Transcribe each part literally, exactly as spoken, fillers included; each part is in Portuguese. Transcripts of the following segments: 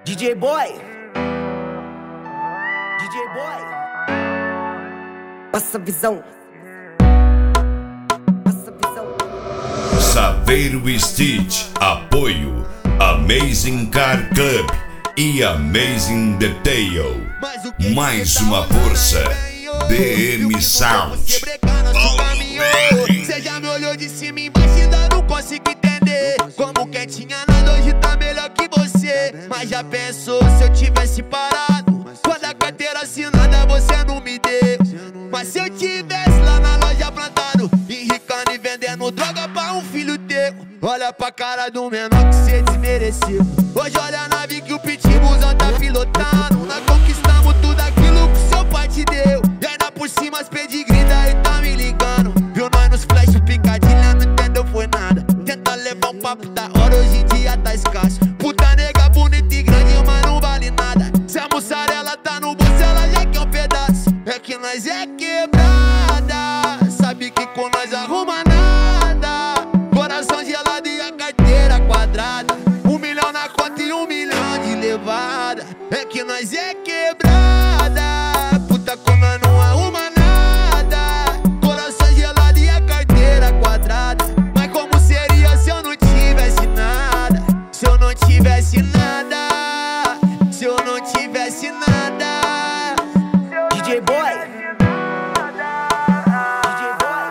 D J Boy, D J Boy, passa visão, passa visão. Saveiro Stitch, apoio Amazing Car Club e Amazing Detail. Mais uma força, D M Sound. Cê já me olhou de cima e embaixo, ainda não consigo entender como quem tinha nada hoje tá melhor que você. Mas já pensou se eu tivesse parado quando a carteira assinada você não me deu? Mas se eu tivesse lá na loja plantado, enricando e vendendo droga pra um filho teu, olha pra cara do menor que cê desmereceu. Hoje olha a nave que o pitbullzão tá pilotando. Nós conquistamos tudo aquilo que seu pai te deu. E ainda por cima as pedigree daí tá me ligando. Viu nós nos flash picadilha, não entendeu foi nada. Tenta levar um papo da hora, hoje em dia tá escasso. Puta nega bonita e grande, mas não vale nada. Se a mussarela tá no bolso, ela já quer um pedaço. É que nós é quebrada, sabe que com nós arruma nada. Coração gelado e a carteira quadrada. Um milhão na conta e um milhão de levada. É que nós é quebrada, puta com nós não arruma nada. Coração gelado e a carteira quadrada. Mas como seria se eu não tivesse nada? Se eu não tivesse nada, se eu não tivesse nada. D J Boy, D J Boy,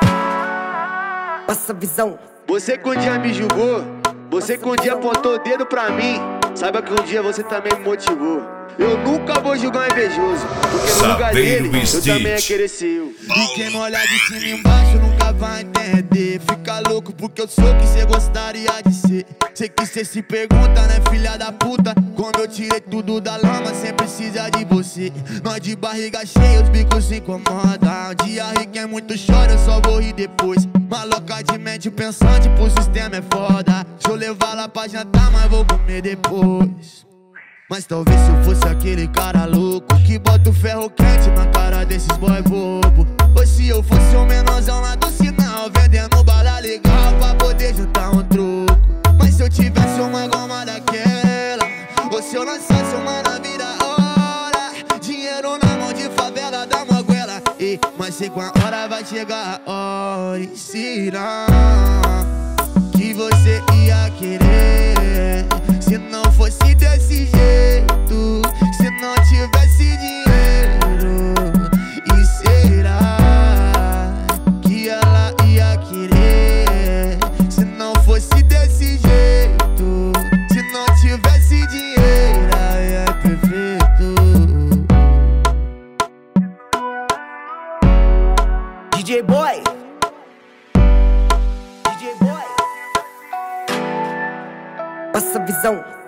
passa visão. Você que um dia me julgou, você que um dia apontou o dedo pra mim, saiba que um dia você também me motivou. Eu nunca vou julgar um invejoso, porque no lugar dele eu também ia querer ser eu. E quem me olhar de cima e embaixo nunca vai entender. Fica louco porque eu sou o que cê gostaria de ser. Sei que cê se pergunta, né, filha da puta, como eu tirei tudo da lama sem precisar de você. Nós de barriga cheia, os bicos se incomodam. Um dia ri quem muito chora, eu só vou rir depois. Maloca de mente pensante, pro sistema é foda. Deixa eu levar lá pra jantar, mas vou comer depois. Mas talvez se eu fosse aquele cara louco que bota o ferro quente na cara desses boy bobo. Ou se eu fosse o menorzão lá do sinal, vendendo bala legal pra poder juntar um troco. Mas se eu tivesse uma goma daquela, ou se eu lançasse uma na vida hora, dinheiro na mão de favela da Moguela. E, mas sei com a hora vai chegar a hora e será que você ia querer. Se não fosse desse jeito, se não tivesse dinheiro, e será que ela ia querer? Se não fosse desse jeito, se não tivesse dinheiro, aí é perfeito. D J Boy, D J Boy, passa visão.